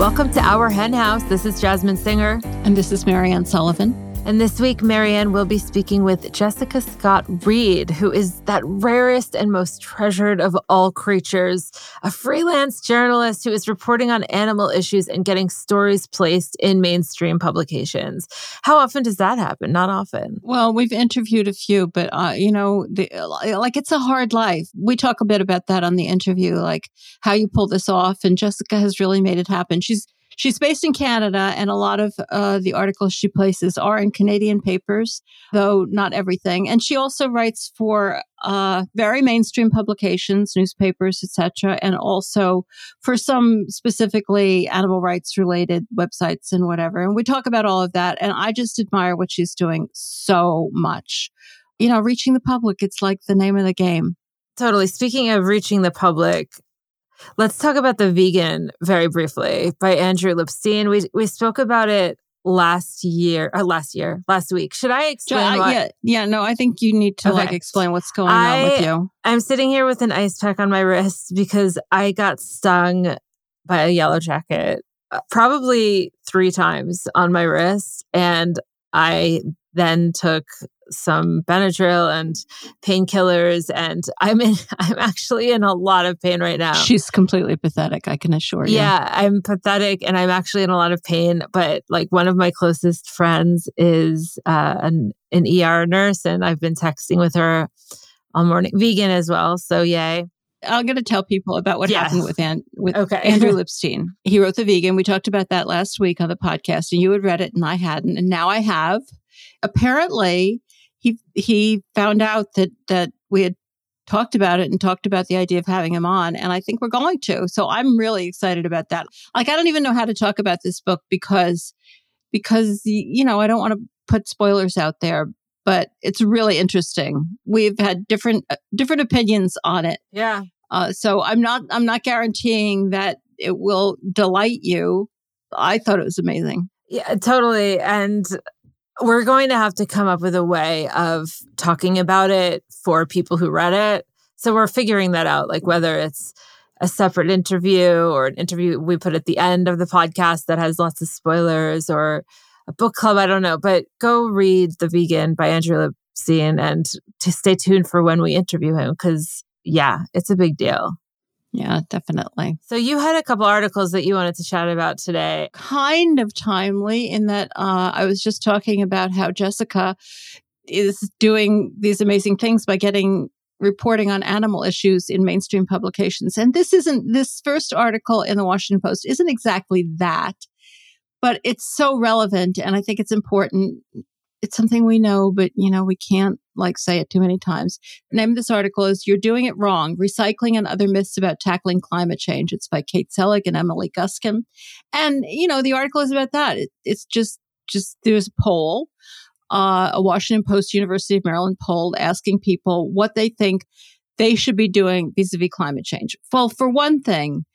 Welcome to Our Hen House. This is Jasmine Singer. And this is Marianne Sullivan. And this week, Marianne will be speaking with Jessica Scott Reed, who is that rarest and most treasured of all creatures, a freelance journalist who is reporting on animal issues and getting stories placed in mainstream publications. How often does that happen? Not often. Well, we've interviewed a few, but, it's a hard life. We talk a bit about that on the interview, like how you pull this off. And Jessica has really made it happen. She's based in Canada, and a lot of the articles she places are in Canadian papers, though not everything. And she also writes for very mainstream publications, newspapers, etc., and also for some specifically animal rights related websites and whatever. And we talk about all of that. And I just admire what she's doing so much. You know, reaching the public, it's like the name of the game. Totally. Speaking of reaching the public, let's talk about The Vegan very briefly by Andrew Lipstein. We spoke about it last week. Should I explain what? No, I think you need to explain what's going on with you. I'm sitting here with an ice pack on my wrist because I got stung by a yellow jacket probably 3 times on my wrist. And I then took some Benadryl and painkillers, and I'm actually in a lot of pain right now. She's completely pathetic, I can assure you. Yeah, I'm pathetic and I'm actually in a lot of pain, but like one of my closest friends is an ER nurse, and I've been texting with her all morning. Vegan as well, so yay. I'm going to tell people about what happened with Okay. Andrew Lipstein. He wrote The Vegan. We talked about that last week on the podcast, and you had read it and I hadn't, and now I have. Apparently, he found out that we had talked about it and talked about the idea of having him on, and I think we're going to. So I'm really excited about that. Like, I don't even know how to talk about this book because I don't want to put spoilers out there, but it's really interesting. We've had different opinions on it. Yeah. So I'm not guaranteeing that it will delight you. I thought it was amazing. Yeah, totally. And we're going to have to come up with a way of talking about it for people who read it. So we're figuring that out, like whether it's a separate interview or an interview we put at the end of the podcast that has lots of spoilers, or a book club. I don't know, but go read The Vegan by Andrew Lipstein and to stay tuned for when we interview him, because it's a big deal. Yeah, definitely. So you had a couple articles that you wanted to chat about today. Kind of timely in that I was just talking about how Jessica is doing these amazing things by reporting on animal issues in mainstream publications. And this first article in the Washington Post isn't exactly that, but it's so relevant. And I think it's important. It's something we know, but we can't say it too many times. The name of this article is "You're Doing It Wrong: Recycling and Other Myths About Tackling Climate Change." It's by Kate Selig and Emily Guskin. And, the article is about that. It's just there's a poll, a Washington Post, University of Maryland poll asking people what they think they should be doing vis-a-vis climate change. Well, for one thing,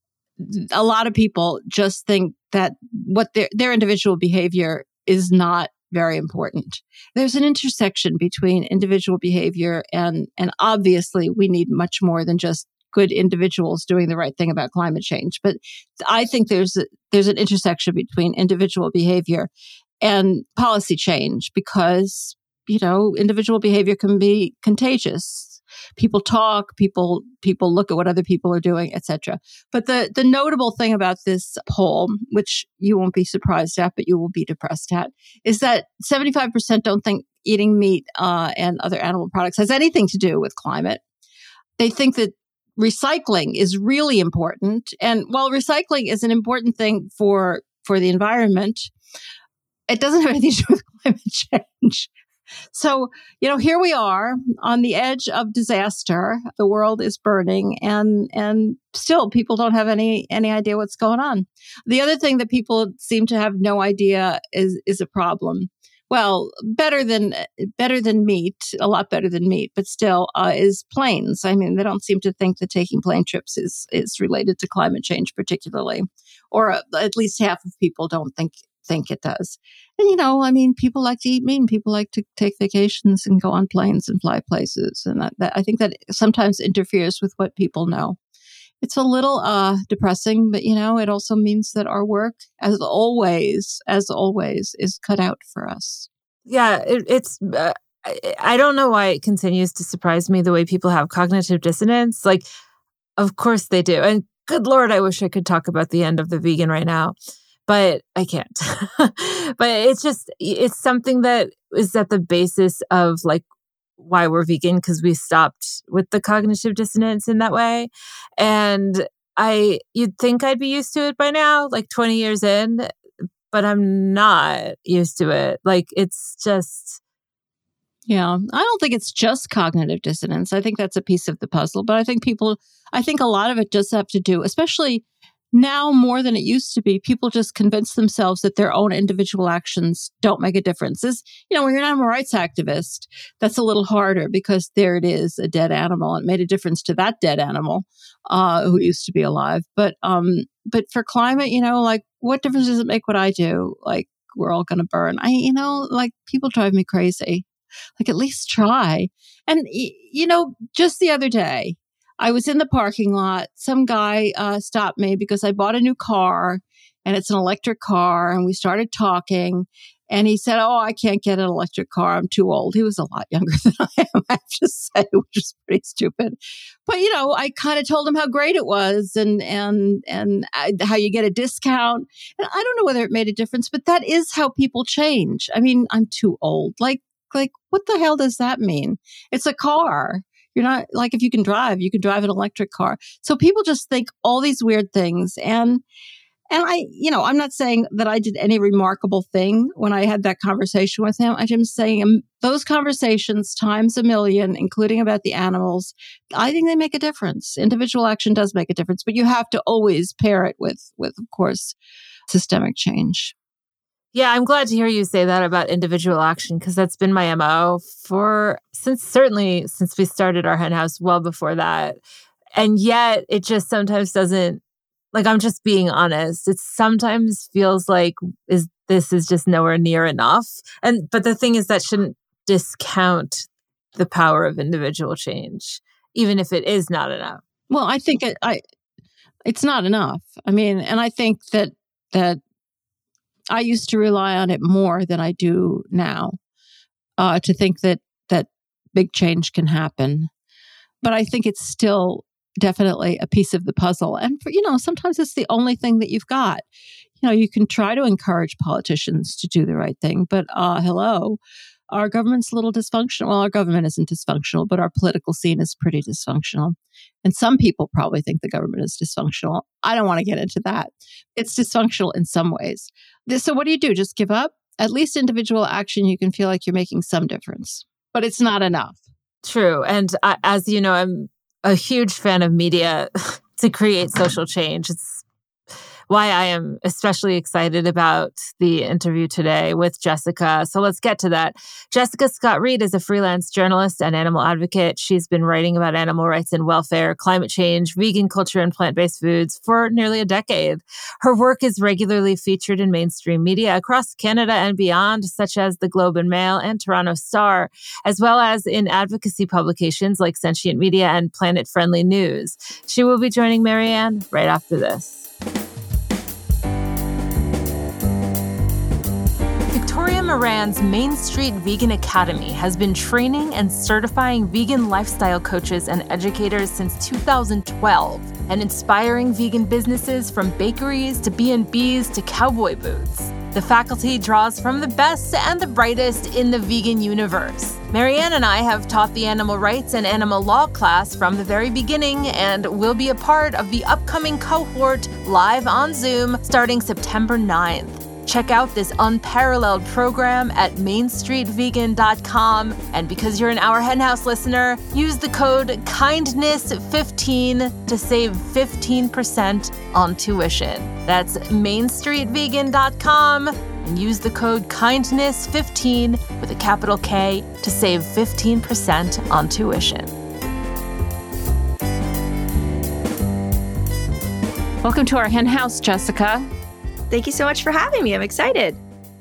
a lot of people just think that what their individual behavior is not very important. There's an intersection between individual behavior and obviously we need much more than just good individuals doing the right thing about climate change. But I think there's an intersection between individual behavior and policy change because, individual behavior can be contagious. People talk, people look at what other people are doing, etc. But the notable thing about this poll, which you won't be surprised at, but you will be depressed at, is that 75% don't think eating meat and other animal products has anything to do with climate. They think that recycling is really important. And while recycling is an important thing for the environment, it doesn't have anything to do with climate change. So, here we are on the edge of disaster. The world is burning and still people don't have any idea what's going on. The other thing that people seem to have no idea is a problem. Well, better than meat, a lot better than meat, but still is planes. I mean, they don't seem to think that taking plane trips is related to climate change particularly, or at least half of people don't think it does. And, people like to eat meat and people like to take vacations and go on planes and fly places. And I think that sometimes interferes with what people know. It's a little depressing, but it also means that our work, as always, is cut out for us. Yeah, it's. I don't know why it continues to surprise me the way people have cognitive dissonance. Like, of course they do, and good Lord, I wish I could talk about the end of the vegan right now, but I can't. But it's something that is at the basis of like why we're vegan, because we stopped with the cognitive dissonance in that way. And you'd think I'd be used to it by now, like 20 years in, but I'm not used to it. Like, it's just... Yeah, I don't think it's just cognitive dissonance. I think that's a piece of the puzzle, but I think a lot of it does have to do, especially now more than it used to be, people just convince themselves that their own individual actions don't make a difference. When you're an animal rights activist, that's a little harder because there it is, a dead animal. It made a difference to that dead animal who used to be alive. But for climate, like, what difference does it make what I do? Like, we're all going to burn. People drive me crazy. Like, at least try. And, just the other day, I was in the parking lot. Some guy stopped me because I bought a new car and it's an electric car. And we started talking and he said, "Oh, I can't get an electric car. I'm too old." He was a lot younger than I am, I have to say, which is pretty stupid. But, I kind of told him how great it was and how you get a discount. And I don't know whether it made a difference, but that is how people change. I mean, I'm too old. Like, what the hell does that mean? It's a car. You're not, like, if you can drive an electric car. So people just think all these weird things. And I'm not saying that I did any remarkable thing when I had that conversation with him. I'm just saying those conversations times a million, including about the animals, I think they make a difference. Individual action does make a difference, but you have to always pair it with, of course, systemic change. Yeah, I'm glad to hear you say that about individual action, because that's been my MO since we started our hen house, well before that. And yet it just sometimes doesn't, like, I'm just being honest. It sometimes feels like this is just nowhere near enough. But the thing is, that shouldn't discount the power of individual change, even if it is not enough. Well, I think it's not enough. I mean, and I think that I used to rely on it more than I do now, to think that big change can happen. But I think it's still definitely a piece of the puzzle. And sometimes it's the only thing that you've got. You can try to encourage politicians to do the right thing, but hello, our government's a little dysfunctional. Well, our government isn't dysfunctional, but our political scene is pretty dysfunctional. And some people probably think the government is dysfunctional. I don't want to get into that. It's dysfunctional in some ways. So what do? Just give up? At least individual action, you can feel like you're making some difference, but it's not enough. True. And as you know, I'm a huge fan of media to create social change. It's why I am especially excited about the interview today with Jessica. So let's get to that. Jessica Scott-Reid is a freelance journalist and animal advocate. She's been writing about animal rights and welfare, climate change, vegan culture, and plant-based foods for nearly a decade. Her work is regularly featured in mainstream media across Canada and beyond, such as the Globe and Mail and Toronto Star, as well as in advocacy publications like Sentient Media and Planet Friendly News. She will be joining Marianne right after this. Victoria Moran's Main Street Vegan Academy has been training and certifying vegan lifestyle coaches and educators since 2012 and inspiring vegan businesses from bakeries to B&Bs to cowboy boots. The faculty draws from the best and the brightest in the vegan universe. Marianne and I have taught the animal rights and animal law class from the very beginning and will be a part of the upcoming cohort live on Zoom starting September 9th. Check out this unparalleled program at mainstreetvegan.com. And because you're an Our Hen House listener, use the code KINDNESS15 to save 15% on tuition. That's mainstreetvegan.com and use the code KINDNESS15 with a capital K to save 15% on tuition. Welcome to Our Hen House, Jessica. Thank you so much for having me. I'm excited.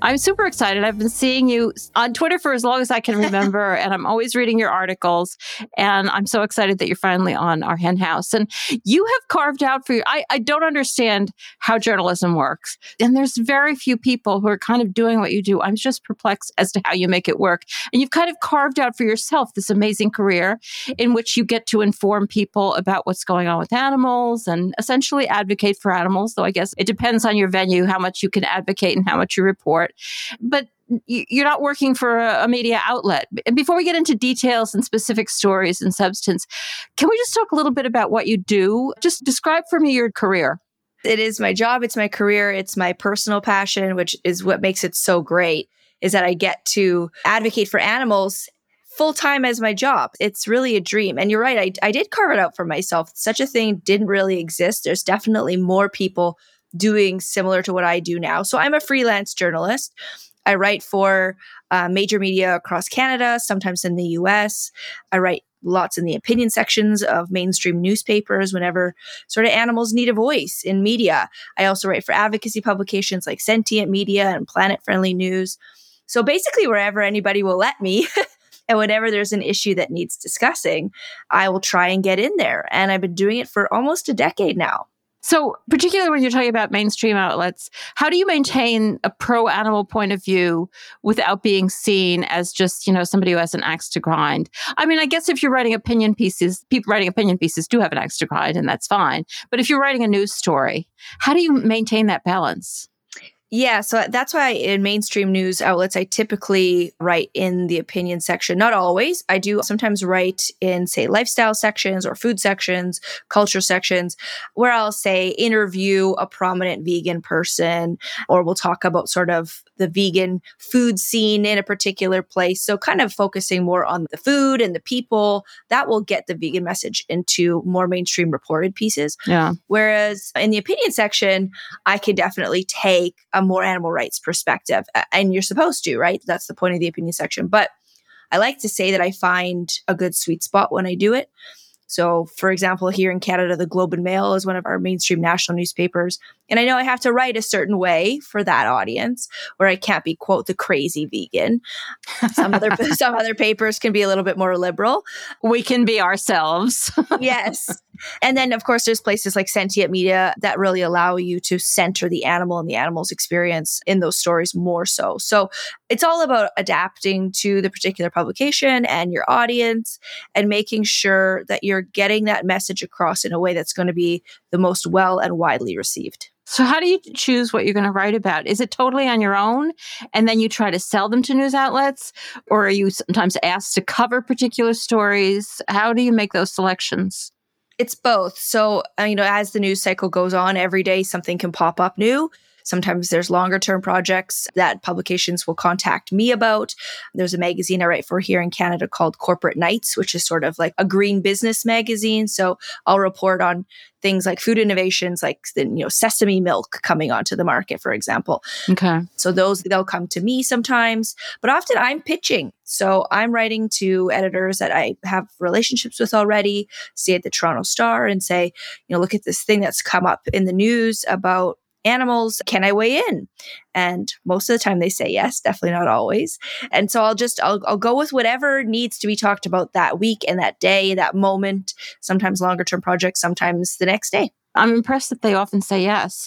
I'm super excited. I've been seeing you on Twitter for as long as I can remember, and I'm always reading your articles. And I'm so excited that you're finally on our Hen House. And you have carved out for you. I don't understand how journalism works. And there's very few people who are kind of doing what you do. I'm just perplexed as to how you make it work. And you've kind of carved out for yourself this amazing career in which you get to inform people about what's going on with animals and essentially advocate for animals, though I guess it depends on your venue, how much you can advocate and how much you report. But you're not working for a media outlet. Before we get into details and specific stories and substance, can we just talk a little bit about what you do? Just describe for me your career. It is my job. It's my career. It's my personal passion, which is what makes it so great, is that I get to advocate for animals full time as my job. It's really a dream. And you're right. I did carve it out for myself. Such a thing didn't really exist. There's definitely more people doing similar to what I do now. So I'm a freelance journalist. I write for major media across Canada, sometimes in the US. I write lots in the opinion sections of mainstream newspapers whenever sort of animals need a voice in media. I also write for advocacy publications like Sentient Media and Planet Friendly News. So basically wherever anybody will let me and whenever there's an issue that needs discussing, I will try and get in there. And I've been doing it for almost a decade now. So particularly when you're talking about mainstream outlets, how do you maintain a pro-animal point of view without being seen as just, somebody who has an axe to grind? I mean, I guess if you're writing opinion pieces, people writing opinion pieces do have an axe to grind, and that's fine. But if you're writing a news story, how do you maintain that balance? Yeah, so that's why in mainstream news outlets, I typically write in the opinion section. Not always. I do sometimes write in, say, lifestyle sections or food sections, culture sections, where I'll say interview a prominent vegan person, or we'll talk about sort of the vegan food scene in a particular place. So kind of focusing more on the food and the people. That will get the vegan message into more mainstream reported pieces. Yeah. Whereas in the opinion section, I can definitely take a more animal rights perspective. And you're supposed to, right? That's the point of the opinion section. But I like to say that I find a good sweet spot when I do it. So, for example, here in Canada, the Globe and Mail is one of our mainstream national newspapers. And I know I have to write a certain way for that audience where I can't be, quote, the crazy vegan. Some other papers can be a little bit more liberal. We can be ourselves. Yes. And then, of course, there's places like Sentient Media that really allow you to center the animal and the animal's experience in those stories more so. So it's all about adapting to the particular publication and your audience and making sure that you're getting that message across in a way that's going to be the most well and widely received. So how do you choose what you're going to write about? Is it totally on your own and then you try to sell them to news outlets? Or are you sometimes asked to cover particular stories? How do you make those selections? It's both. So, as the news cycle goes on, every day something can pop up new. Sometimes there's longer term projects that publications will contact me about. There's a magazine I write for here in Canada called Corporate Knights, which is sort of like a green business magazine. So I'll report on things like food innovations, like sesame milk coming onto the market, for example. Okay. So they'll come to me sometimes, but often I'm pitching. So I'm writing to editors that I have relationships with already, say at the Toronto Star, and say, look at this thing that's come up in the news about animals. Can I weigh in? And most of the time they say yes, definitely not always. And so I'll go with whatever needs to be talked about that week and that day, that moment, sometimes longer term projects, sometimes the next day. I'm impressed that they often say yes.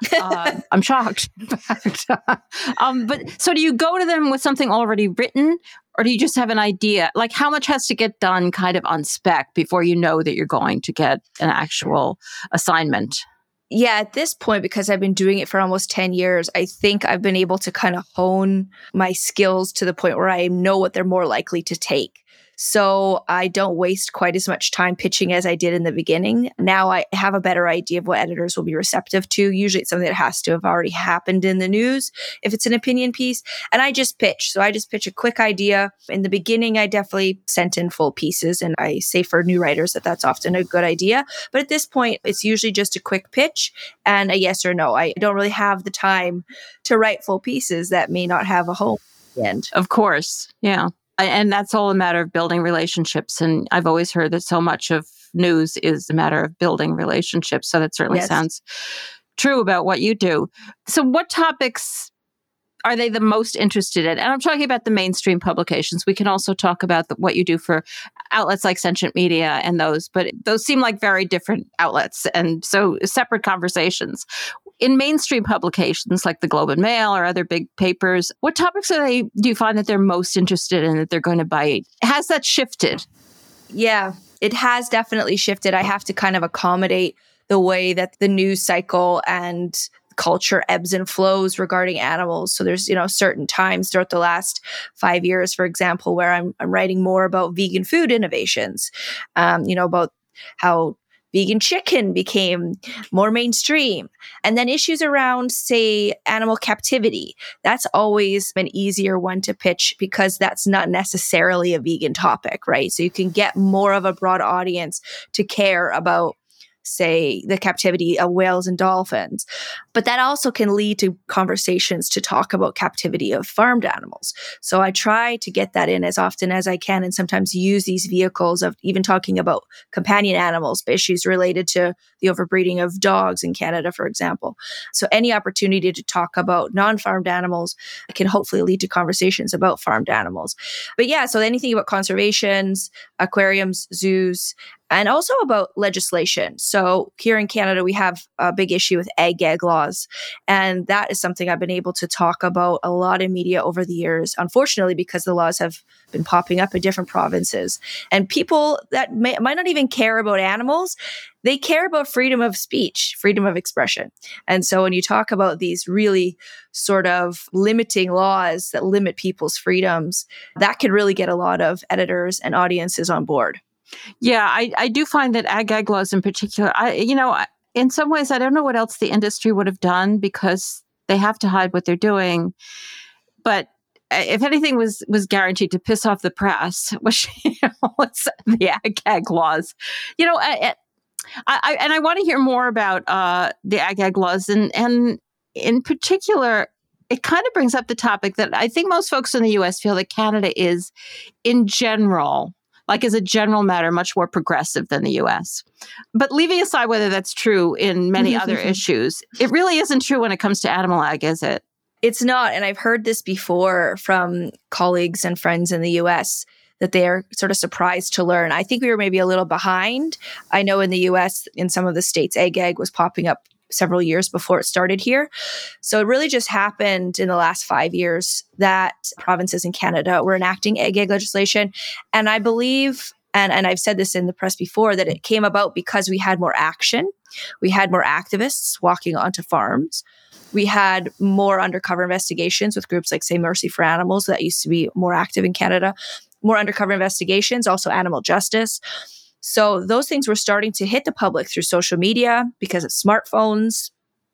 I'm shocked. But so do you go to them with something already written, or do you just have an idea? Like how much has to get done kind of on spec before you know that you're going to get an actual assignment? Yeah, at this point, because I've been doing it for almost 10 years, I think I've been able to kind of hone my skills to the point where I know what they're more likely to take. So I don't waste quite as much time pitching as I did in the beginning. Now I have a better idea of what editors will be receptive to. Usually it's something that has to have already happened in the news if it's an opinion piece. And I just pitch. So I just pitch a quick idea. In the beginning, I definitely sent in full pieces. And I say for new writers that that's often a good idea. But at this point, it's usually just a quick pitch and a yes or no. I don't really have the time to write full pieces that may not have a home at the end. Of course. Yeah. And that's all a matter of building relationships. And I've always heard that so much of news is a matter of building relationships. So that certainly sounds true about what you do. So what topics are they the most interested in? And I'm talking about the mainstream publications. We can also talk about what you do for outlets like Sentient Media and those, but those seem like very different outlets. And so separate conversations. In mainstream publications like the Globe and Mail or other big papers, what topics do you find that they're most interested in, that they're going to bite? Has that shifted? Yeah, it has definitely shifted. I have to kind of accommodate the way that the news cycle and culture ebbs and flows regarding animals. So there's, certain times throughout the last 5 years, for example, where I'm writing more about vegan food innovations, about how vegan chicken became more mainstream. And then issues around, say, animal captivity. That's always an easier one to pitch because that's not necessarily a vegan topic, right? So you can get more of a broad audience to care about, say, the captivity of whales and dolphins. But that also can lead to conversations to talk about captivity of farmed animals. So I try to get that in as often as I can, and sometimes use these vehicles of even talking about companion animals, issues related to the overbreeding of dogs in Canada, for example. So any opportunity to talk about non-farmed animals can hopefully lead to conversations about farmed animals. But yeah, so anything about conservations, aquariums, zoos, and also about legislation. So here in Canada, we have a big issue with ag gag laws. And that is something I've been able to talk about a lot in media over the years, unfortunately, because the laws have been popping up in different provinces. And people that might not even care about animals, they care about freedom of speech, freedom of expression. And so when you talk about these really sort of limiting laws that limit people's freedoms, that can really get a lot of editors and audiences on board. Yeah, I do find that ag laws in particular, in some ways, I don't know what else the industry would have done because they have to hide what they're doing. But if anything was guaranteed to piss off the press, which it's the ag laws, I want to hear more about the ag laws, and in particular, it kind of brings up the topic that I think most folks in the U.S. feel that Canada is, in general, like as a general matter, much more progressive than the U.S. But leaving aside whether that's true in many other issues, it really isn't true when it comes to animal ag, is it? It's not. And I've heard this before from colleagues and friends in the U.S., that they are sort of surprised to learn. I think we were maybe a little behind. I know in the U.S., in some of the states, ag was popping up several years before it started here. So it really just happened in the last 5 years that provinces in Canada were enacting ag legislation. And I believe, and I've said this in the press before, that it came about because we had more action. We had more activists walking onto farms. We had more undercover investigations with groups like, say, Mercy for Animals that used to be more active in Canada. More undercover investigations, also animal justice. So those things were starting to hit the public through social media because of smartphones.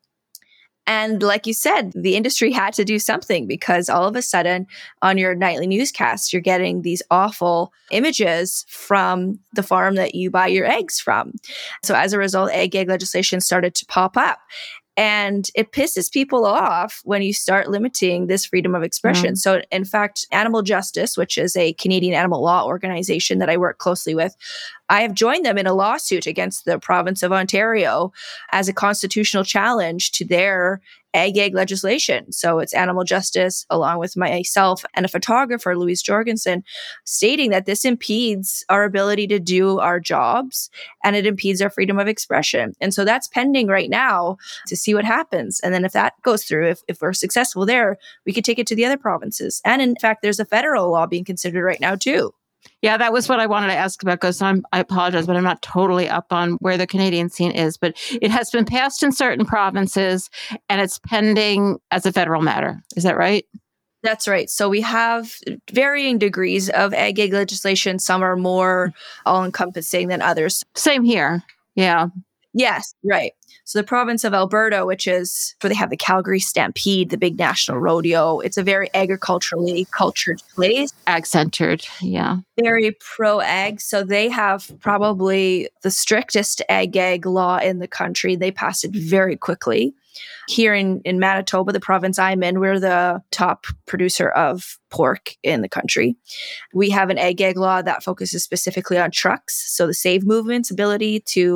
And like you said, the industry had to do something because all of a sudden on your nightly newscast, you're getting these awful images from the farm that you buy your eggs from. So as a result, ag legislation started to pop up. And it pisses people off when you start limiting this freedom of expression. So in fact, Animal Justice, which is a Canadian animal law organization that I work closely with, I have joined them in a lawsuit against the province of Ontario as a constitutional challenge to their ag legislation. So it's Animal Justice, along with myself and a photographer, Louise Jorgensen, stating that this impedes our ability to do our jobs and it impedes our freedom of expression. And so that's pending right now to see what happens. And then if that goes through, if we're successful there, we could take it to the other provinces. And in fact, there's a federal law being considered right now too. Yeah, that was what I wanted to ask about because I apologize, but I'm not totally up on where the Canadian scene is. But it has been passed in certain provinces and it's pending as a federal matter. Is that right? That's right. So we have varying degrees of ag legislation. Some are more all-encompassing than others. Same here. Yeah. Yes, right. So the province of Alberta, which is where they have the Calgary Stampede, the big national rodeo, it's a very agriculturally cultured place. Ag-centered, yeah. Very pro-ag. So they have probably the strictest ag law in the country. They passed it very quickly. Here in Manitoba, the province I'm in, we're the top producer of pork in the country. We have an ag law that focuses specifically on trucks. So the SAVE movement's ability to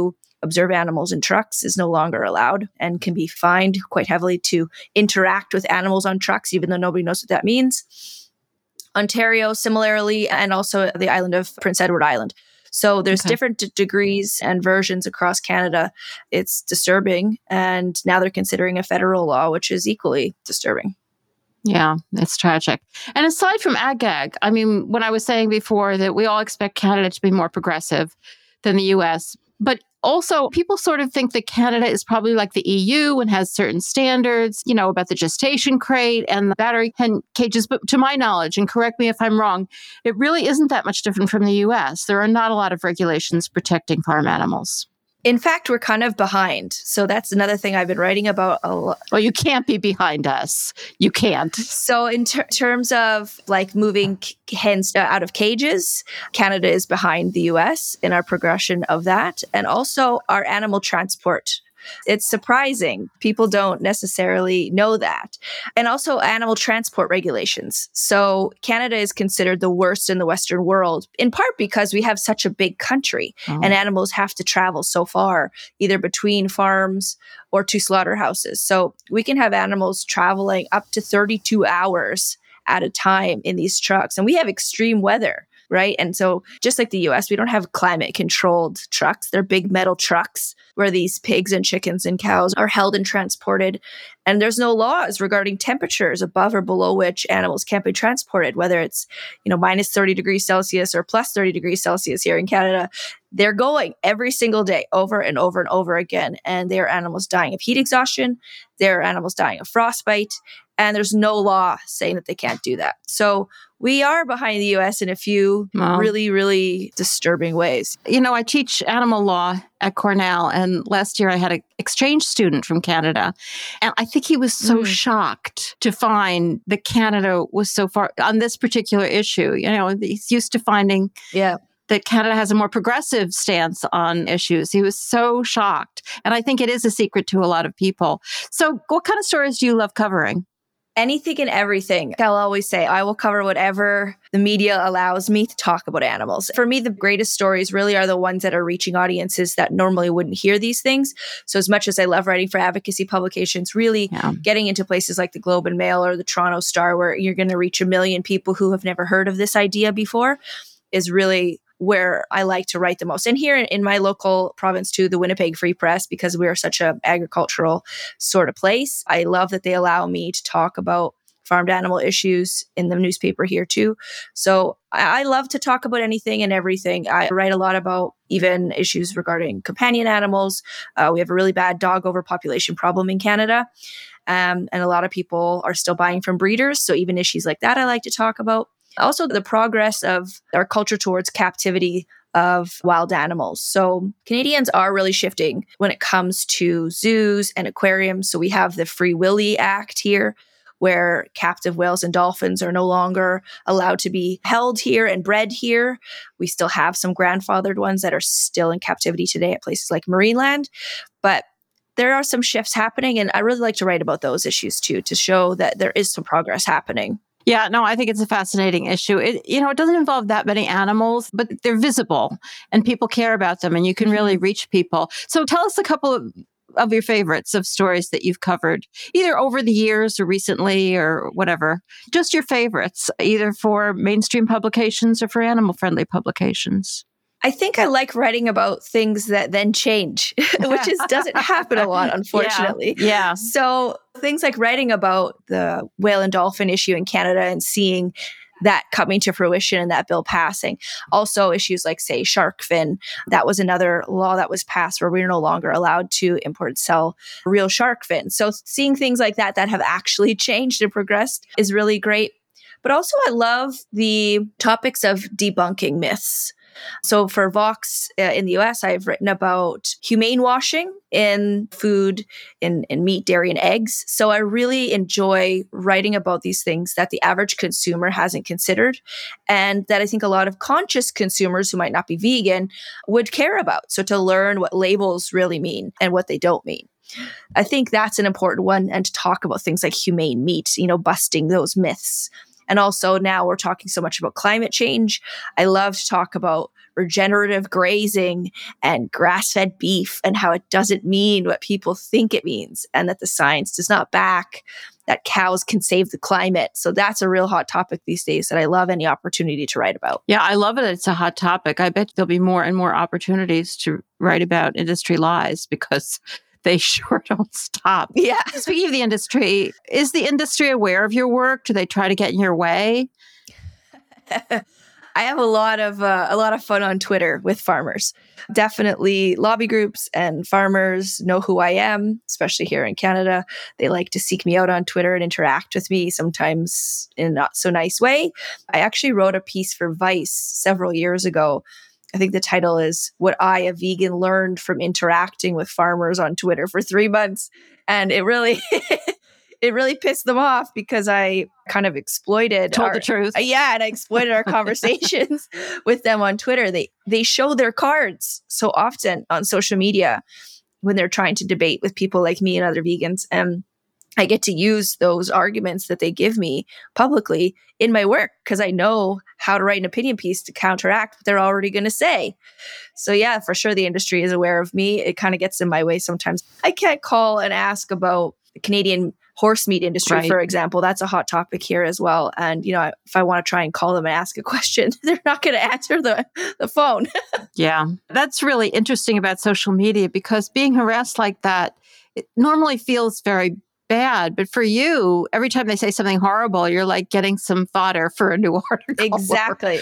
observe animals in trucks is no longer allowed and can be fined quite heavily to interact with animals on trucks, even though nobody knows what that means. Ontario, similarly, and also the island of Prince Edward Island. So there's different degrees and versions across Canada. It's disturbing. And now they're considering a federal law, which is equally disturbing. Yeah, it's tragic. And aside from ag-gag, I mean, when I was saying before that we all expect Canada to be more progressive than the US, but also people sort of think that Canada is probably like the EU and has certain standards, you know, about the gestation crate and the battery hen cages. But to my knowledge, and correct me if I'm wrong, it really isn't that much different from the US. There are not a lot of regulations protecting farm animals. In fact, we're kind of behind. So that's another thing I've been writing about a lot. Well, you can't be behind us. You can't. So in terms of like moving hens out of cages, Canada is behind the US in our progression of that. And also our animal transport. It's surprising. People don't necessarily know that. And also animal transport regulations. So Canada is considered the worst in the Western world, in part because we have such a big country and animals have to travel so far, either between farms or to slaughterhouses. So we can have animals traveling up to 32 hours at a time in these trucks. And we have extreme weather. Right. And so just like the US, we don't have climate controlled trucks. They're big metal trucks where these pigs and chickens and cows are held and transported. And there's no laws regarding temperatures above or below which animals can't be transported, whether it's, minus 30 degrees Celsius or plus 30 degrees Celsius here in Canada. They're going every single day over and over and over again. And there are animals dying of heat exhaustion. There are animals dying of frostbite. And there's no law saying that they can't do that. So we are behind the US in a few really, really disturbing ways. I teach animal law at Cornell, and last year I had an exchange student from Canada. And I think he was so shocked to find that Canada was so far on this particular issue. He's used to finding that Canada has a more progressive stance on issues. He was so shocked. And I think it is a secret to a lot of people. So what kind of stories do you love covering? Anything and everything. I'll always say I will cover whatever the media allows me to talk about animals. For me, the greatest stories really are the ones that are reaching audiences that normally wouldn't hear these things. So as much as I love writing for advocacy publications, really getting into places like the Globe and Mail or the Toronto Star, where you're going to reach 1 million people who have never heard of this idea before, is really where I like to write the most. And here in my local province too, the Winnipeg Free Press, because we are such an agricultural sort of place, I love that they allow me to talk about farmed animal issues in the newspaper here too. So I love to talk about anything and everything. I write a lot about even issues regarding companion animals. We have a really bad dog overpopulation problem in Canada. And a lot of people are still buying from breeders. So even issues like that I like to talk about. Also, the progress of our culture towards captivity of wild animals. So Canadians are really shifting when it comes to zoos and aquariums. So we have the Free Willy Act here, where captive whales and dolphins are no longer allowed to be held here and bred here. We still have some grandfathered ones that are still in captivity today at places like Marineland. But there are some shifts happening, and I really like to write about those issues too, to show that there is some progress happening. Yeah, no, I think it's a fascinating issue. It doesn't involve that many animals, but they're visible and people care about them and you can really reach people. So tell us a couple of your favorites of stories that you've covered, either over the years or recently or whatever. Just your favorites, either for mainstream publications or for animal-friendly publications. I think I like writing about things that then change, which doesn't happen a lot, unfortunately. Yeah. So things like writing about the whale and dolphin issue in Canada and seeing that coming to fruition and that bill passing. Also issues like, say, shark fin. That was another law that was passed where we're no longer allowed to import and sell real shark fin. So seeing things like that have actually changed and progressed is really great. But also I love the topics of debunking myths. So for Vox in the US, I've written about humane washing in food, in meat, dairy, and eggs. So I really enjoy writing about these things that the average consumer hasn't considered, and that I think a lot of conscious consumers who might not be vegan would care about. So to learn what labels really mean and what they don't mean. I think that's an important one, and to talk about things like humane meat, busting those myths. And also now we're talking so much about climate change. I love to talk about regenerative grazing and grass-fed beef and how it doesn't mean what people think it means, and that the science does not back that cows can save the climate. So that's a real hot topic these days that I love any opportunity to write about. Yeah, I love it. It's a hot topic. I bet there'll be more and more opportunities to write about industry lies because they sure don't stop. Yeah. Speaking of the industry, is the industry aware of your work? Do they try to get in your way? I have a lot of fun on Twitter with farmers. Definitely lobby groups and farmers know who I am, especially here in Canada. They like to seek me out on Twitter and interact with me, sometimes in a not so nice way. I actually wrote a piece for Vice several years ago. I think the title is What I, a Vegan, Learned from Interacting with Farmers on Twitter for 3 months. And it really it really pissed them off because I kind of exploited Told the truth. Yeah, and I exploited our conversations with them on Twitter. They show their cards so often on social media when they're trying to debate with people like me and other vegans. And I get to use those arguments that they give me publicly in my work because I know how to write an opinion piece to counteract what they're already going to say. So yeah, for sure the industry is aware of me. It kind of gets in my way sometimes. I can't call and ask about the Canadian horse meat industry, right, for example. That's a hot topic here as well. And, if I want to try and call them and ask a question, they're not going to answer the phone. Yeah, that's really interesting about social media because being harassed like that, it normally feels very bad. But for you, every time they say something horrible, you're like getting some fodder for a new article. Exactly.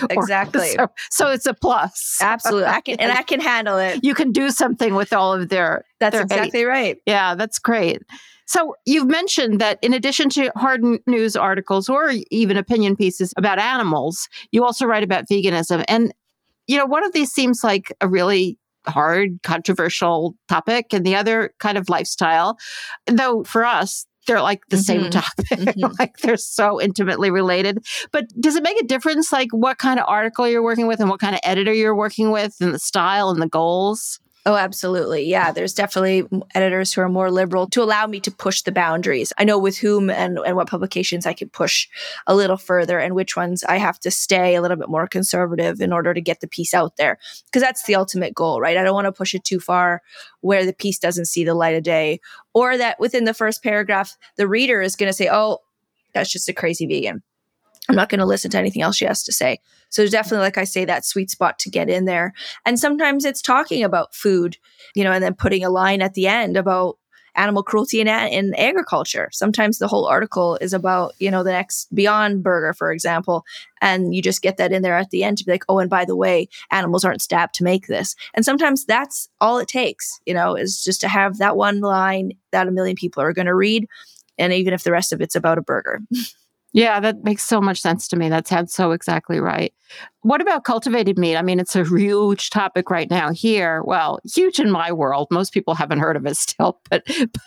So it's a plus. Absolutely. I can handle it. You can do something with all of their That's their exactly hate. Right. Yeah, that's great. So you've mentioned that in addition to hard news articles or even opinion pieces about animals, you also write about veganism. And, one of these seems like a really hard, controversial topic, and the other kind of lifestyle. Though for us, they're like the same topic, like they're so intimately related. But does it make a difference, like what kind of article you're working with and what kind of editor you're working with and the style and the goals? Oh, absolutely. Yeah, there's definitely editors who are more liberal to allow me to push the boundaries. I know with whom and what publications I can push a little further and which ones I have to stay a little bit more conservative in order to get the piece out there. Because that's the ultimate goal, right? I don't want to push it too far where the piece doesn't see the light of day, or that within the first paragraph, the reader is going to say, oh, that's just a crazy vegan. I'm not going to listen to anything else she has to say. So there's definitely, like I say, that sweet spot to get in there. And sometimes it's talking about food, and then putting a line at the end about animal cruelty in agriculture. Sometimes the whole article is about, the next Beyond Burger, for example. And you just get that in there at the end to be like, oh, and by the way, animals aren't stabbed to make this. And sometimes that's all it takes, is just to have that one line that a million people are going to read. And even if the rest of it's about a burger. Yeah, that makes so much sense to me. That sounds so exactly right. What about cultivated meat? I mean, it's a huge topic right now here. Well, huge in my world. Most people haven't heard of it still, but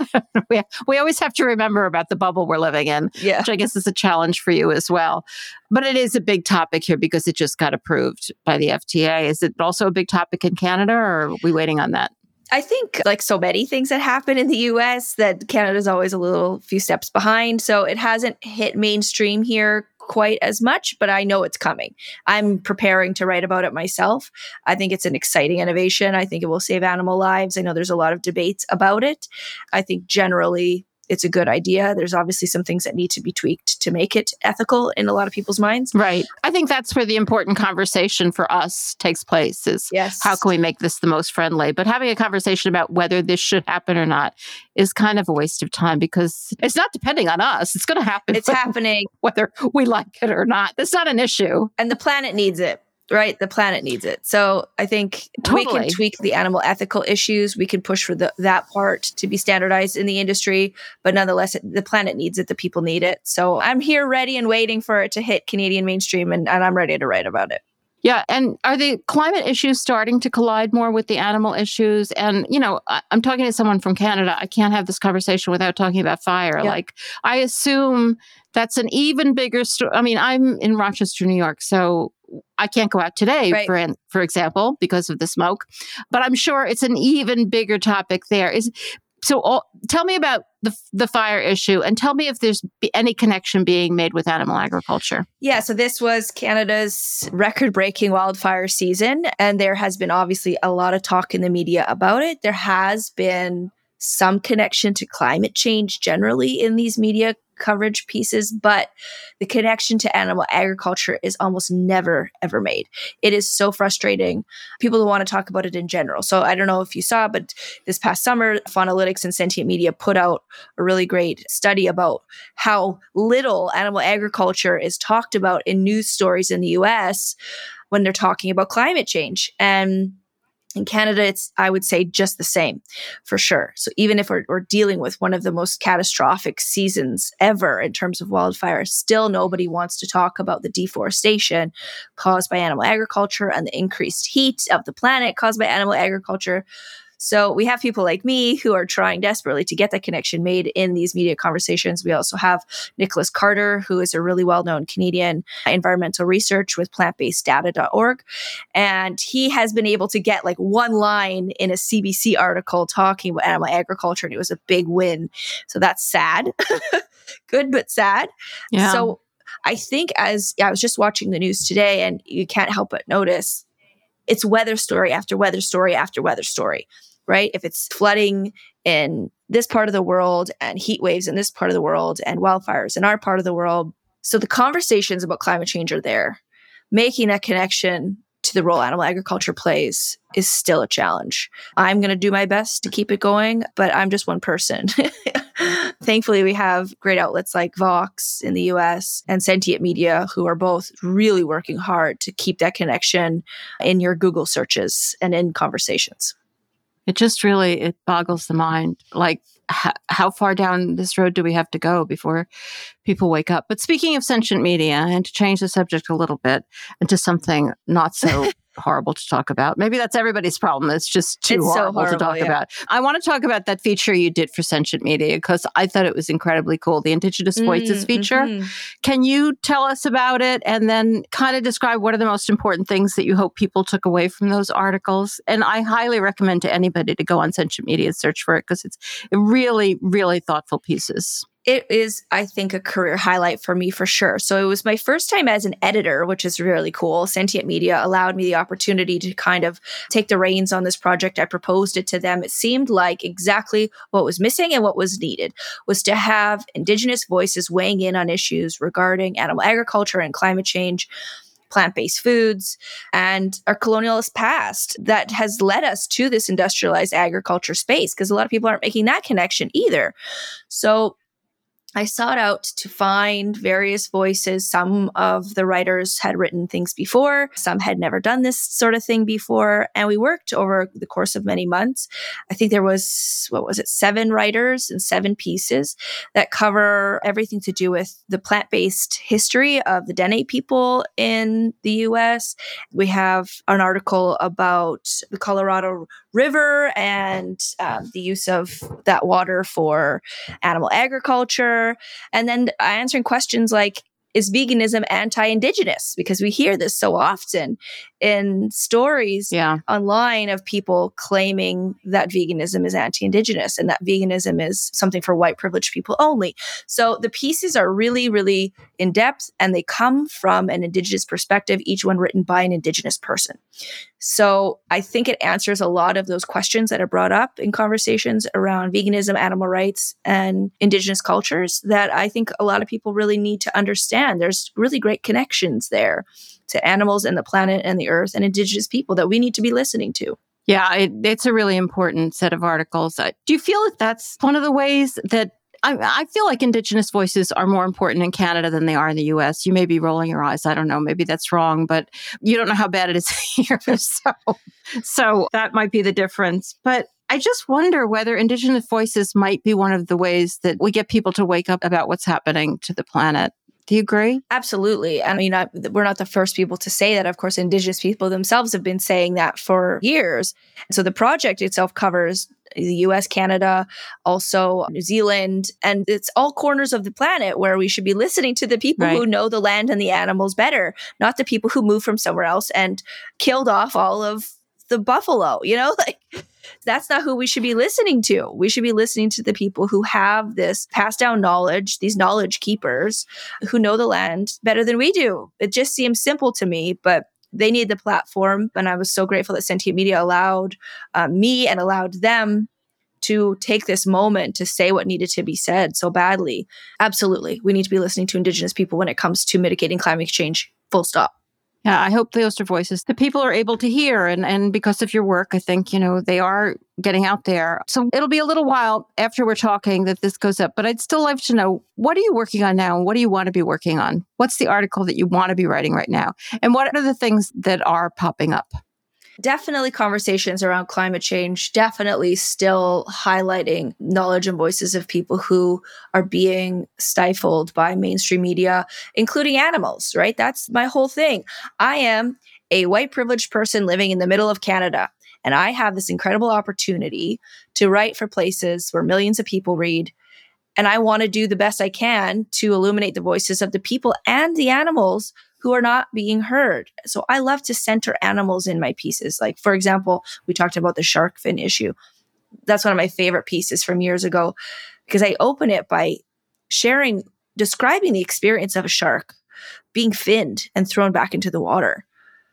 we always have to remember about the bubble we're living in, which I guess is a challenge for you as well. But it is a big topic here because it just got approved by the FDA. Is it also a big topic in Canada, or are we waiting on that? I think like so many things that happen in the US that Canada's always a few steps behind. So it hasn't hit mainstream here quite as much, but I know it's coming. I'm preparing to write about it myself. I think it's an exciting innovation. I think it will save animal lives. I know there's a lot of debates about it. I think generally it's a good idea. There's obviously some things that need to be tweaked to make it ethical in a lot of people's minds. Right. I think that's where the important conversation for us takes place is how can we make this the most friendly? But having a conversation about whether this should happen or not is kind of a waste of time because it's not depending on us. It's going to happen. It's happening. Whether we like it or not. That's not an issue. And the planet needs it. Right? The planet needs it. So I think we can tweak the animal ethical issues. We can push for that part to be standardized in the industry. But nonetheless, the planet needs it. The people need it. So I'm here ready and waiting for it to hit Canadian mainstream. And I'm ready to write about it. Yeah. And are the climate issues starting to collide more with the animal issues? And, I'm talking to someone from Canada. I can't have this conversation without talking about fire. Yeah. Like, I assume that's an even bigger story. I mean, I'm in Rochester, New York, so I can't go out today, right, for example, because of the smoke. But I'm sure it's an even bigger topic there. tell me about the fire issue, and tell me if there's any connection being made with animal agriculture. Yeah, so this was Canada's record-breaking wildfire season, and there has been obviously a lot of talk in the media about it. There has been some connection to climate change generally in these media coverage pieces, but the connection to animal agriculture is almost never, ever made. It is so frustrating. People don't want to talk about it in general. So I don't know if you saw, but this past summer, Faunalytics and Sentient Media put out a really great study about how little animal agriculture is talked about in news stories in the US when they're talking about climate change. And in Canada, it's, I would say, just the same for sure. So even if we're dealing with one of the most catastrophic seasons ever in terms of wildfires, still nobody wants to talk about the deforestation caused by animal agriculture and the increased heat of the planet caused by animal agriculture. So we have people like me who are trying desperately to get that connection made in these media conversations. We also have Nicholas Carter, who is a really well-known Canadian environmental researcher with plantbaseddata.org. And he has been able to get like one line in a CBC article talking about animal agriculture, and it was a big win. So that's sad. Good, but sad. Yeah. So I think I was just watching the news today, and you can't help but notice it's weather story after weather story after weather story. Right? If it's flooding in this part of the world and heat waves in this part of the world and wildfires in our part of the world. So the conversations about climate change are there. Making that connection to the role animal agriculture plays is still a challenge. I'm going to do my best to keep it going, but I'm just one person. Thankfully, we have great outlets like Vox in the US and Sentient Media, who are both really working hard to keep that connection in your Google searches and in conversations. It just really, it boggles the mind. Like, how far down this road do we have to go before people wake up? But speaking of Sentient Media, and to change the subject a little bit into something not so horrible to talk about. Maybe that's everybody's problem. It's just too horrible to talk about. I want to talk about that feature you did for Sentient Media because I thought it was incredibly cool, the Indigenous Voices feature. Mm-hmm. Can you tell us about it and then kind of describe what are the most important things that you hope people took away from those articles? And I highly recommend to anybody to go on Sentient Media and search for it because it's really, really thoughtful pieces. It is, I think, a career highlight for me for sure. So it was my first time as an editor, which is really cool. Sentient Media allowed me the opportunity to kind of take the reins on this project. I proposed it to them. It seemed like exactly what was missing and what was needed was to have Indigenous voices weighing in on issues regarding animal agriculture and climate change, plant-based foods, and our colonialist past that has led us to this industrialized agriculture space, because a lot of people aren't making that connection either. So I sought out to find various voices. Some of the writers had written things before. Some had never done this sort of thing before. And we worked over the course of many months. I think there was, 7 writers and 7 pieces that cover everything to do with the plant-based history of the Dene people in the U.S. We have an article about the Colorado River and the use of that water for animal agriculture. And then answering questions like, is veganism anti-Indigenous? Because we hear this so often in stories online of people claiming that veganism is anti-Indigenous and that veganism is something for white privileged people only. So the pieces are really, really in depth, and they come from an Indigenous perspective, each one written by an Indigenous person. So I think it answers a lot of those questions that are brought up in conversations around veganism, animal rights, and Indigenous cultures that I think a lot of people really need to understand. There's really great connections there to animals and the planet and the earth and Indigenous people that we need to be listening to. Yeah, it's a really important set of articles. Do you feel that that's one of the ways that I feel like Indigenous voices are more important in Canada than they are in the U.S. You may be rolling your eyes. I don't know. Maybe that's wrong, but you don't know how bad it is here. So that might be the difference. But I just wonder whether Indigenous voices might be one of the ways that we get people to wake up about what's happening to the planet. Do you agree? Absolutely. I mean, we're not the first people to say that. Of course, Indigenous people themselves have been saying that for years. So the project itself covers the US, Canada, also New Zealand, and it's all corners of the planet where we should be listening to the people who know the land and the animals better, not the people who moved from somewhere else and killed off all of the buffalo, That's not who we should be listening to. We should be listening to the people who have this passed down knowledge, these knowledge keepers who know the land better than we do. It just seems simple to me, but they need the platform. And I was so grateful that Sentient Media allowed me and allowed them to take this moment to say what needed to be said so badly. Absolutely. We need to be listening to Indigenous people when it comes to mitigating climate change. Full stop. Yeah, I hope those are voices that people are able to hear. And because of your work, I think, they are getting out there. So it'll be a little while after we're talking that this goes up. But I'd still like to know, what are you working on now? What do you want to be working on? What's the article that you want to be writing right now? And what are the things that are popping up? Definitely conversations around climate change, definitely still highlighting knowledge and voices of people who are being stifled by mainstream media, including animals, right? That's my whole thing. I am a white privileged person living in the middle of Canada, and I have this incredible opportunity to write for places where millions of people read. And I want to do the best I can to illuminate the voices of the people and the animals who are not being heard. So I love to center animals in my pieces. Like, for example, we talked about the shark fin issue. That's one of my favorite pieces from years ago, because I open it by describing the experience of a shark being finned and thrown back into the water.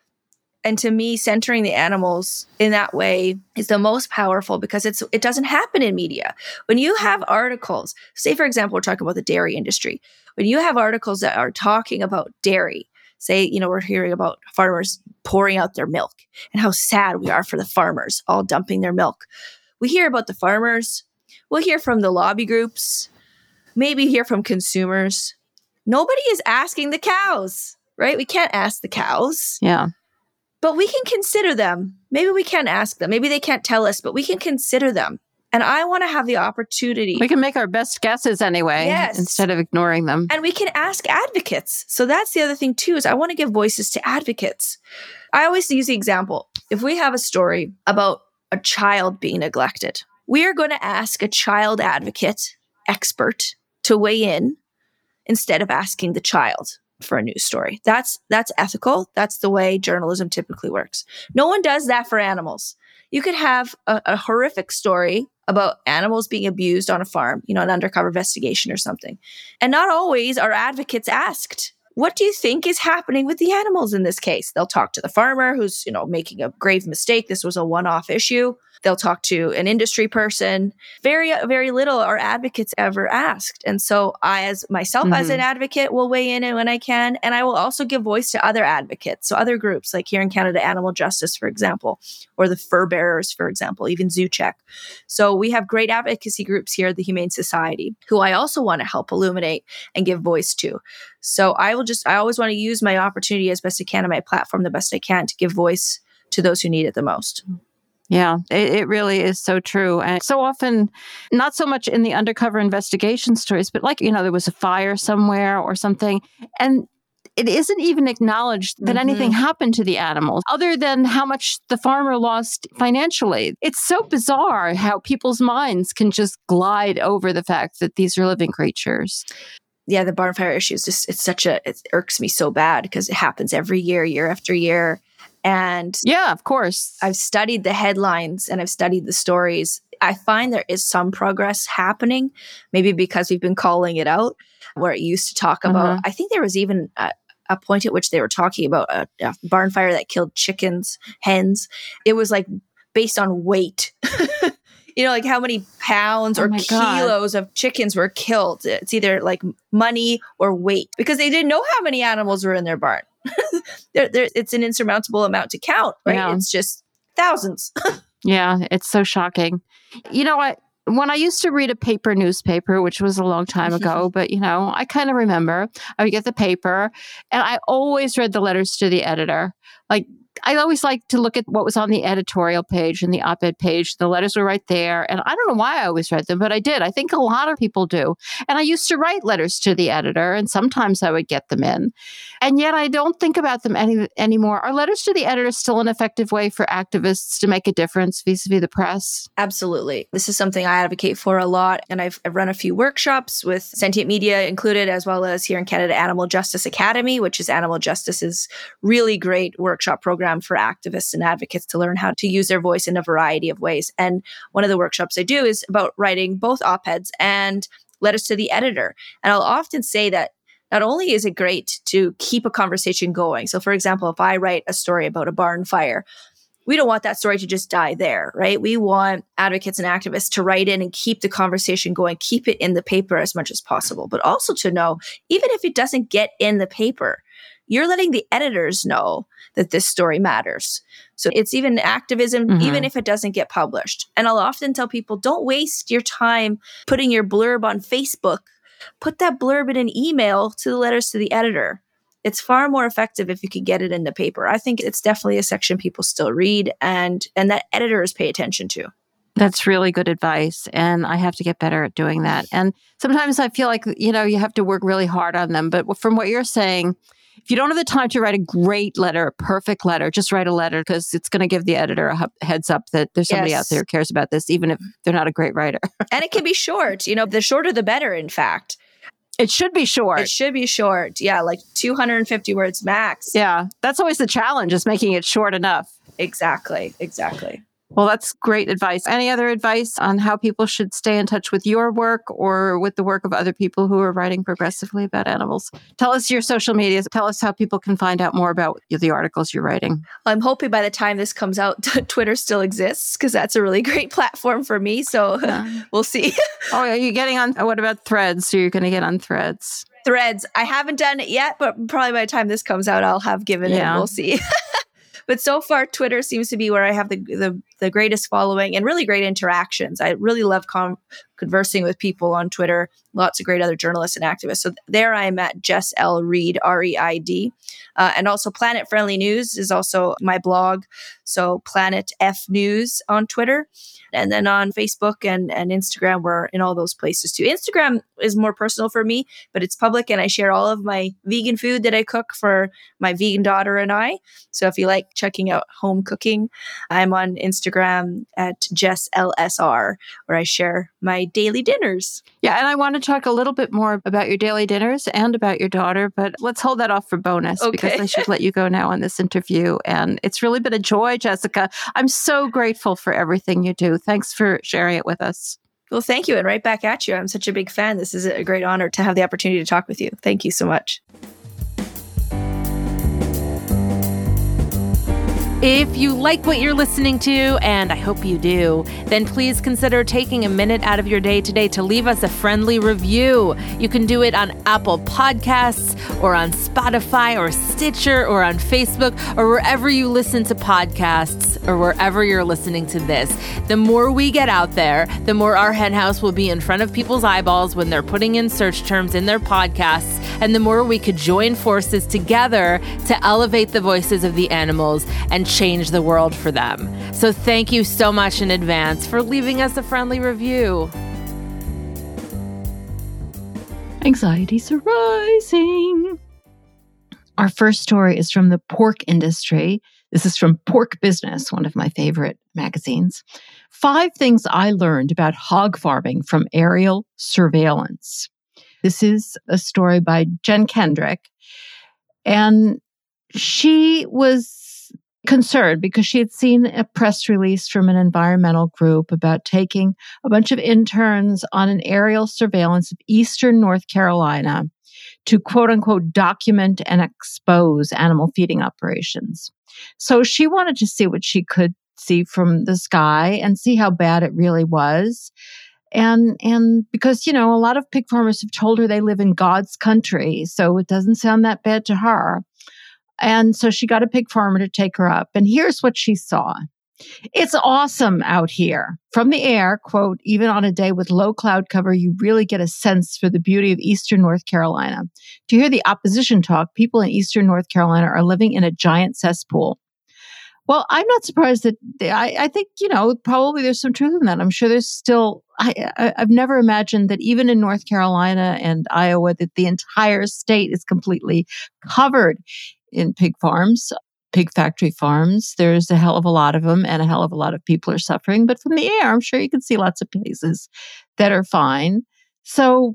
And to me, centering the animals in that way is the most powerful, because it doesn't happen in media. When you have articles, say, for example, we're talking about the dairy industry. When you have articles that are talking about dairy, say, we're hearing about farmers pouring out their milk and how sad we are for the farmers all dumping their milk. We hear about the farmers. We'll hear from the lobby groups, maybe hear from consumers. Nobody is asking the cows, right? We can't ask the cows. Yeah. But we can consider them. Maybe we can't ask them. Maybe they can't tell us, but we can consider them. And I want to have the opportunity. We can make our best guesses anyway, yes, instead of ignoring them. And we can ask advocates. So that's the other thing too, is I want to give voices to advocates. I always use the example. If we have a story about a child being neglected, we are going to ask a child advocate expert to weigh in instead of asking the child for a news story. That's ethical. That's the way journalism typically works. No one does that for animals. You could have a horrific story about animals being abused on a farm, an undercover investigation or something. And not always are advocates asked, what do you think is happening with the animals in this case? They'll talk to the farmer who's, making a grave mistake. This was a one-off issue. They'll talk to an industry person. Very, very little are advocates ever asked. And so I, as myself, as an advocate, will weigh in when I can. And I will also give voice to other advocates. So other groups, like here in Canada, Animal Justice, for example, or the Fur Bearers, for example, even ZooCheck. So we have great advocacy groups here at the Humane Society, who I also want to help illuminate and give voice to. So I always want to use my opportunity as best I can and my platform the best I can to give voice to those who need it the most. Yeah, it really is so true. And so often, not so much in the undercover investigation stories, but there was a fire somewhere or something. And it isn't even acknowledged that anything happened to the animals other than how much the farmer lost financially. It's so bizarre how people's minds can just glide over the fact that these are living creatures. Yeah, the barn fire issue is just, it irks me so bad because it happens every year, year after year. And yeah, of course, I've studied the headlines and I've studied the stories. I find there is some progress happening, maybe because we've been calling it out, where it used to talk about, I think there was even a point at which they were talking about a barn fire that killed chickens, hens. It was like based on weight. Like how many pounds or kilos of chickens were killed. It's either like money or weight, because they didn't know how many animals were in their barn. It's an insurmountable amount to count, right? Yeah. It's just thousands. Yeah, it's so shocking. When I used to read a paper newspaper, which was a long time ago, but, I kind of remember, I would get the paper and I always read the letters to the editor. I always liked to look at what was on the editorial page and the op-ed page. The letters were right there. And I don't know why I always read them, but I did. I think a lot of people do. And I used to write letters to the editor, and sometimes I would get them in. And yet I don't think about them anymore. Are letters to the editor still an effective way for activists to make a difference vis-a-vis the press? Absolutely. This is something I advocate for a lot. And I've run a few workshops with Sentient Media included, as well as here in Canada, Animal Justice Academy, which is Animal Justice's really great workshop program program for activists and advocates to learn how to use their voice in a variety of ways. And one of the workshops I do is about writing both op-eds and letters to the editor. And I'll often say that not only is it great to keep a conversation going. So for example, if I write a story about a barn fire, we don't want that story to just die there, right? We want advocates and activists to write in and keep the conversation going, keep it in the paper as much as possible, but also to know, even if it doesn't get in the paper, you're letting the editors know that this story matters. So it's even activism, even if it doesn't get published. And I'll often tell people, don't waste your time putting your blurb on Facebook. Put that blurb in an email to the letters to the editor. It's far more effective if you can get it in the paper. I think it's definitely a section people still read and that editors pay attention to. That's really good advice. And I have to get better at doing that. And sometimes I feel like, you have to work really hard on them. But from what you're saying, if you don't have the time to write a great letter, a perfect letter, just write a letter because it's going to give the editor a heads up that there's somebody out there who cares about this, even if they're not a great writer. And it can be short. The shorter, the better, in fact. It should be short. It should be short. Yeah, like 250 words max. Yeah, that's always the challenge, is making it short enough. Exactly. Well, that's great advice. Any other advice on how people should stay in touch with your work or with the work of other people who are writing progressively about animals? Tell us your social media. Tell us how people can find out more about the articles you're writing. I'm hoping by the time this comes out, Twitter still exists because that's a really great platform for me. So we'll see. Oh, are you getting on? What about Threads? So you're going to get on Threads? Threads. I haven't done it yet, but probably by the time this comes out, I'll have given it. We'll see. But so far, Twitter seems to be where I have the greatest following and really great interactions. I really love conversing with people on Twitter. Lots of great other journalists and activists. So there I'm at Jess L. Reid, REID. And also Planet Friendly News is also my blog. So Planet F News on Twitter. And then on Facebook and Instagram, we're in all those places too. Instagram is more personal for me, but it's public and I share all of my vegan food that I cook for my vegan daughter and I. So if you like checking out home cooking, I'm on Instagram at Jess LSR, where I share my daily dinners. Yeah, and I want to talk a little bit more about your daily dinners and about your daughter, but let's hold that off for bonus because I should let you go now on this interview. And it's really been a joy, Jessica. I'm so grateful for everything you do. Thanks for sharing it with us. Well, thank you. And right back at you. I'm such a big fan. This is a great honor to have the opportunity to talk with you. Thank you so much. If you like what you're listening to, and I hope you do, then please consider taking a minute out of your day today to leave us a friendly review. You can do it on Apple Podcasts or on Spotify or Stitcher or on Facebook or wherever you listen to podcasts or wherever you're listening to this. The more we get out there, the more our henhouse will be in front of people's eyeballs when they're putting in search terms in their podcasts, and the more we could join forces together to elevate the voices of the animals and change the world for them. So thank you so much in advance for leaving us a friendly review. Anxieties are rising. Our first story is from the pork industry. This is from Pork Business, one of my favorite magazines. 5 things I learned about hog farming from aerial surveillance. This is a story by Jen Kendrick. And she was concerned because she had seen a press release from an environmental group about taking a bunch of interns on an aerial surveillance of eastern North Carolina to quote unquote document and expose animal feeding operations. So she wanted to see what she could see from the sky and see how bad it really was. And because, a lot of pig farmers have told her they live in God's country, so it doesn't sound that bad to her. And so she got a pig farmer to take her up. And here's what she saw. It's awesome out here. From the air, quote, even on a day with low cloud cover, you really get a sense for the beauty of eastern North Carolina. To hear the opposition talk, people in eastern North Carolina are living in a giant cesspool. Well, I'm not surprised that I think, probably there's some truth in that. I'm sure there's still, I've never imagined that even in North Carolina and Iowa, that the entire state is completely covered in pig farms, pig factory farms. There's a hell of a lot of them and a hell of a lot of people are suffering. But from the air, I'm sure you can see lots of places that are fine. So,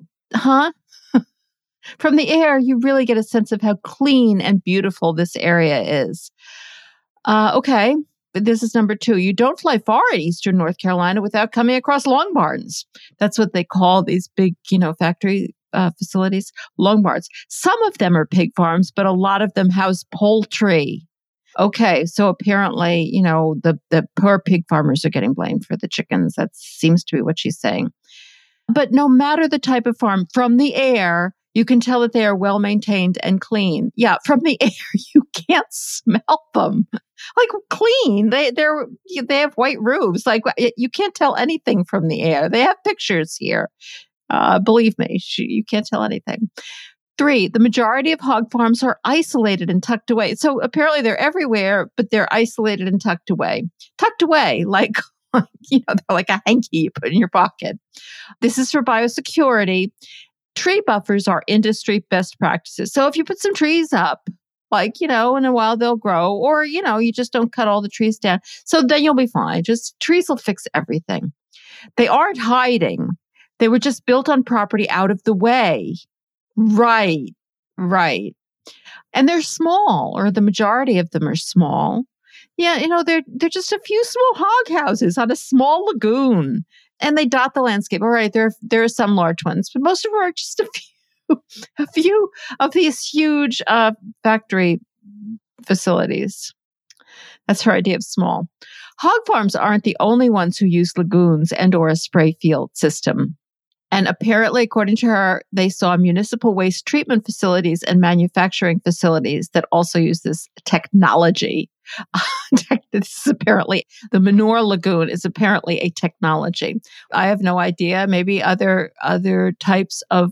From the air, you really get a sense of how clean and beautiful this area is. Okay. This is number 2. You don't fly far in eastern North Carolina without coming across long barns. That's what they call these big, factory facilities, long barns. Some of them are pig farms, but a lot of them house poultry. Okay, so apparently, the poor pig farmers are getting blamed for the chickens. That seems to be what she's saying. But no matter the type of farm, from the air, you can tell that they are well maintained and clean. Yeah, from the air, you can't smell them. Like clean, they have white roofs. Like you can't tell anything from the air. They have pictures here. Believe me, you can't tell anything. 3, the majority of hog farms are isolated and tucked away. So apparently they're everywhere, but they're isolated and tucked away. Tucked away, like they're like a hanky you put in your pocket. This is for biosecurity. Tree buffers are industry best practices. So if you put some trees up, in a while they'll grow, or, you just don't cut all the trees down. So then you'll be fine. Just trees will fix everything. They aren't hiding. They were just built on property out of the way. Right. And they're small, or the majority of them are small. Yeah, they're just a few small hog houses on a small lagoon. And they dot the landscape. All right, there are some large ones, but most of them are just a few of these huge factory facilities. That's her idea of small. Hog farms aren't the only ones who use lagoons and or a spray field system. And apparently, according to her, they saw municipal waste treatment facilities and manufacturing facilities that also use this technology. This is apparently, the manure lagoon is apparently a technology. I have no idea. Maybe other types of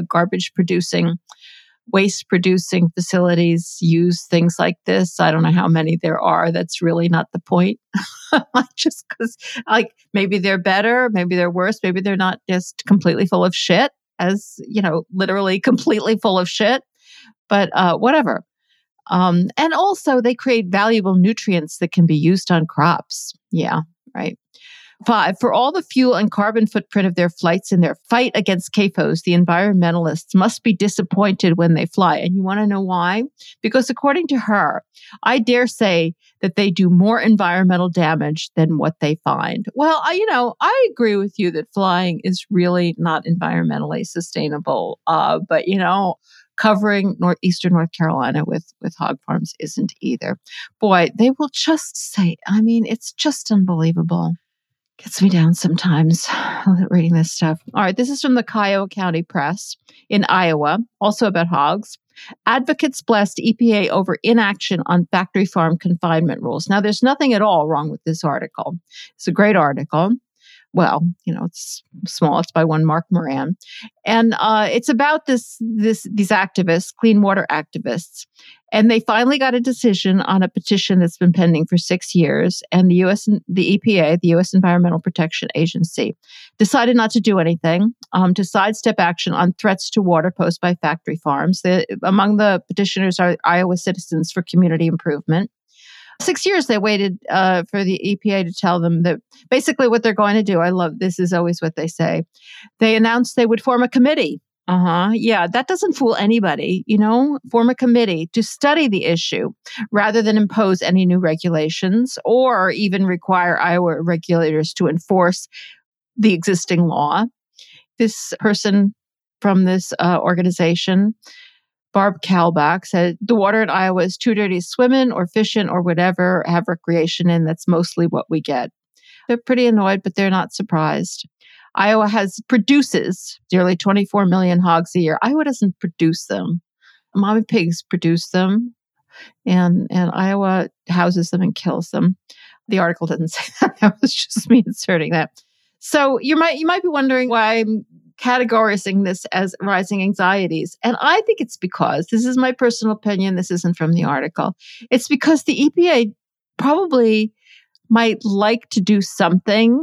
waste producing facilities use things like this. I don't know how many there are. That's really not the point. Just because, maybe they're better, maybe they're worse, maybe they're not just completely full of shit, literally completely full of shit. But whatever. And also, they create valuable nutrients that can be used on crops. Yeah, right. 5, for all the fuel and carbon footprint of their flights in their fight against CAFOs, the environmentalists must be disappointed when they fly. And you want to know why? Because according to her, I dare say that they do more environmental damage than what they find. Well, I agree with you that flying is really not environmentally sustainable. But covering northeastern North Carolina with hog farms isn't either. Boy, they will just say, it's just unbelievable. Gets me down sometimes reading this stuff. All right, this is from the Kiowa County Press in Iowa, also about hogs. Advocates blast EPA over inaction on factory farm confinement rules. Now, there's nothing at all wrong with this article. It's a great article. Well, it's small. It's by one Mark Moran. And it's about these activists, clean water activists. And they finally got a decision on a petition that's been pending for 6 years. And the EPA, the U.S. Environmental Protection Agency, decided not to do anything to sidestep action on threats to water posed by factory farms. Among the petitioners are Iowa Citizens for Community Improvement. 6 years they waited for the EPA to tell them that basically what they're going to do. I love this is always what they say. They announced they would form a committee. Yeah, that doesn't fool anybody, form a committee to study the issue rather than impose any new regulations or even require Iowa regulators to enforce the existing law. This person from this organization, Barb Kalbach, said, the water in Iowa is too dirty to swim in or fish in or whatever, have recreation in. That's mostly what we get. They're pretty annoyed, but they're not surprised. Iowa produces nearly 24 million hogs a year. Iowa doesn't produce them. Mommy pigs produce them, and Iowa houses them and kills them. The article doesn't say that. That was just me inserting that. So you might be wondering why I'm categorizing this as rising anxieties. And I think it's because, this is my personal opinion, this isn't from the article, it's because the EPA probably might like to do something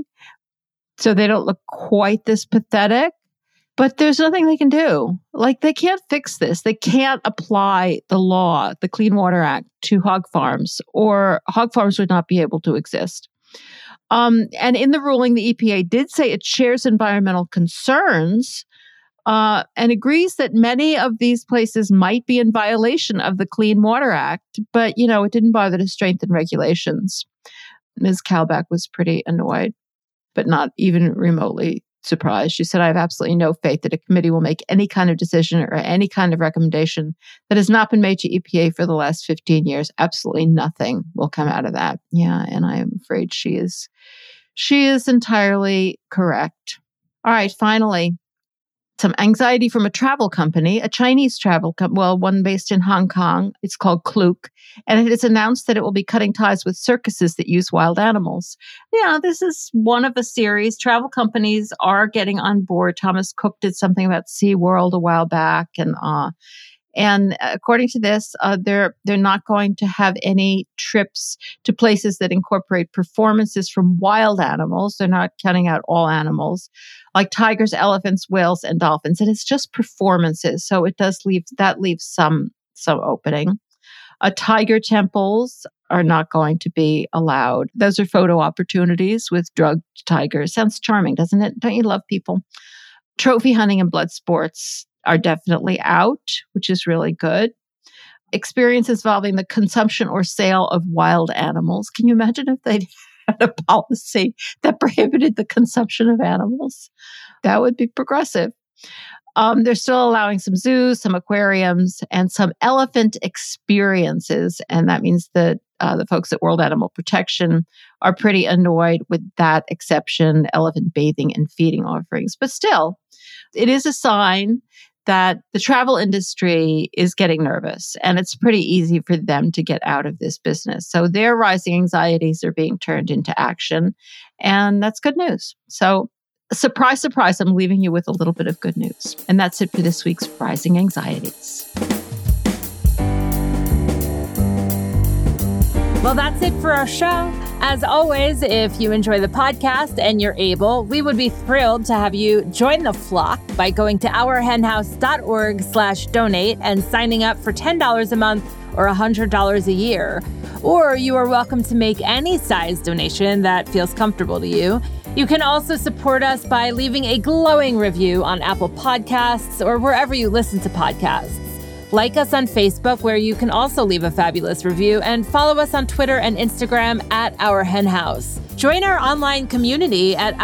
so they don't look quite this pathetic, but there's nothing they can do. They can't fix this. They can't apply the law, the Clean Water Act, to hog farms, or hog farms would not be able to exist. And in the ruling, the EPA did say it shares environmental concerns and agrees that many of these places might be in violation of the Clean Water Act, but, it didn't bother to strengthen regulations. Ms. Kalbach was pretty annoyed, but not even remotely surprised. She said, I have absolutely no faith that a committee will make any kind of decision or any kind of recommendation that has not been made to EPA for the last 15 years. Absolutely nothing will come out of that. Yeah, and I am afraid she is entirely correct. All right, finally, some anxiety from a travel company, a Chinese travel company, one based in Hong Kong. It's called Klook, and it has announced that it will be cutting ties with circuses that use wild animals. Yeah, this is one of a series. Travel companies are getting on board. Thomas Cook did something about SeaWorld a while back, and according to this, they're not going to have any trips to places that incorporate performances from wild animals. They're not cutting out all animals, like tigers, elephants, whales, and dolphins. And it's just performances, so it does leave some opening. Tiger temples are not going to be allowed. Those are photo opportunities with drugged tigers. Sounds charming, doesn't it? Don't you love people? Trophy hunting and blood sports are definitely out, which is really good. Experiences involving the consumption or sale of wild animals. Can you imagine if they had a policy that prohibited the consumption of animals? That would be progressive. They're still allowing some zoos, some aquariums, and some elephant experiences. And that means that the folks at World Animal Protection are pretty annoyed with that exception, elephant bathing and feeding offerings. But still, it is a sign that the travel industry is getting nervous, and it's pretty easy for them to get out of this business. So their rising anxieties are being turned into action, and that's good news. So surprise, surprise, I'm leaving you with a little bit of good news. And that's it for this week's Rising Anxieties. Well, that's it for our show. As always, if you enjoy the podcast and you're able, we would be thrilled to have you join the flock by going to ourhenhouse.org/donate and signing up for $10 a month or $100 a year. Or you are welcome to make any size donation that feels comfortable to you. You can also support us by leaving a glowing review on Apple Podcasts or wherever you listen to podcasts. Like us on Facebook, where you can also leave a fabulous review, and follow us on Twitter and Instagram at Our Hen House. Join our online community at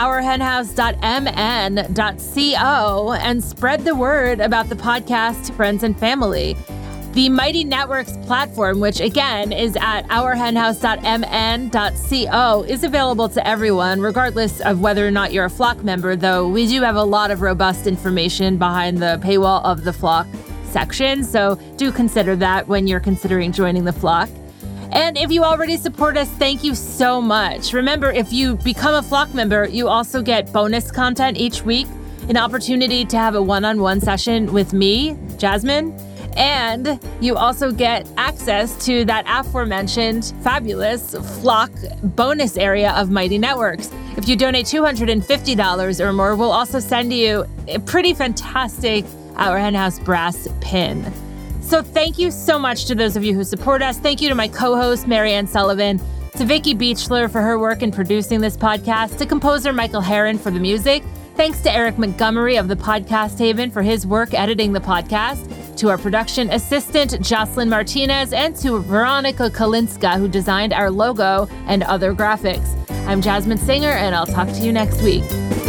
ourhenhouse.mn.co and spread the word about the podcast to friends and family. The Mighty Networks platform, which again is at ourhenhouse.mn.co, is available to everyone, regardless of whether or not you're a flock member, though we do have a lot of robust information behind the paywall of the flock section, so do consider that when you're considering joining the flock. And if you already support us, thank you so much. Remember, if you become a flock member, you also get bonus content each week, an opportunity to have a one-on-one session with me, Jasmine, and you also get access to that aforementioned fabulous flock bonus area of Mighty Networks. If you donate $250 or more, we'll also send you a pretty fantastic Our Hen House brass pin. So thank you so much to those of you who support us. Thank you to my co-host, Marianne Sullivan, to Vicki Beechler for her work in producing this podcast, to composer Michael Herron for the music. Thanks to Eric Montgomery of the Podcast Haven for his work editing the podcast, to our production assistant, Jocelyn Martinez, and to Veronica Kalinska, who designed our logo and other graphics. I'm Jasmine Singer, and I'll talk to you next week.